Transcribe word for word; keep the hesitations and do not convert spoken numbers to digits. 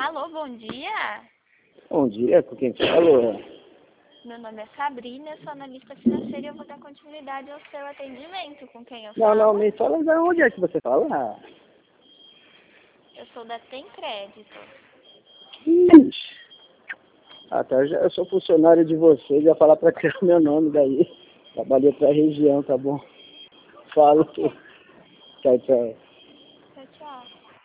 Alô, bom dia. Bom dia, com quem falou? Meu nome é Sabrina, eu sou analista financeira e eu vou dar continuidade ao seu atendimento. Com quem eu Não, falo? não, me fala de onde é que você fala. Eu sou da Tem Crédito. Ixi. Até eu, já, eu sou funcionário de você, já falar pra tirar meu nome daí. Trabalhei pra região, tá bom? Falo. Ok. Tchau, tchau.